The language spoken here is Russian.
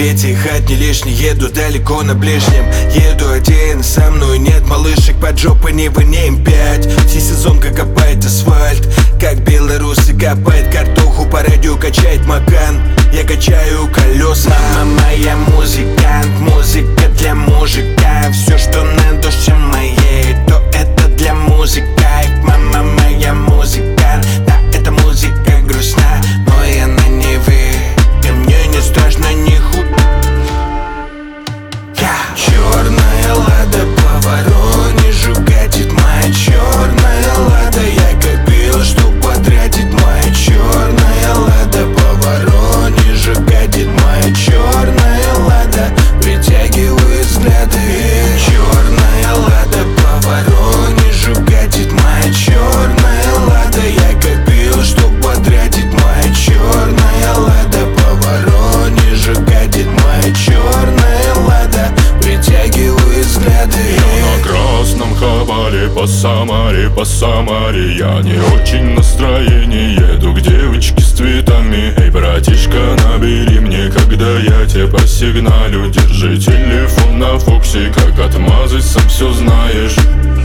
Ведь их не лишний, еду далеко на ближнем. Еду один, со мной нет малышек, под жопой не вынем 5. Все сезонка копает асфальт, как белорусы копает картоху, по радио качает Макан. Я качаю колеса. Мама моя музыкант, музыка для мужика. Все, что на душе моей, то это для музыка. Мама моя музыкант, да, эта музыка грустна, но я на Неве, и мне не страшно ни хуй. Черная лада по Воронежу катит, моя черная лада. Я копил, чтоб потратить, моя черная лада по Воронежу катит, моя черная лада притягивает взгляды. Черная лада по Воронежу катит, моя черная лада. Я копил, чтоб потратить, моя черная лада по Воронежу катит, моя черная лада притягивает взгляды. Я на красном хабаре по Самаре, я не очень в настроении, еду к девочке с цветами. Эй, братишка, набери мне, когда я тебе посигналю. Держи телефон на фоксе, как отмазать, сам все знаешь.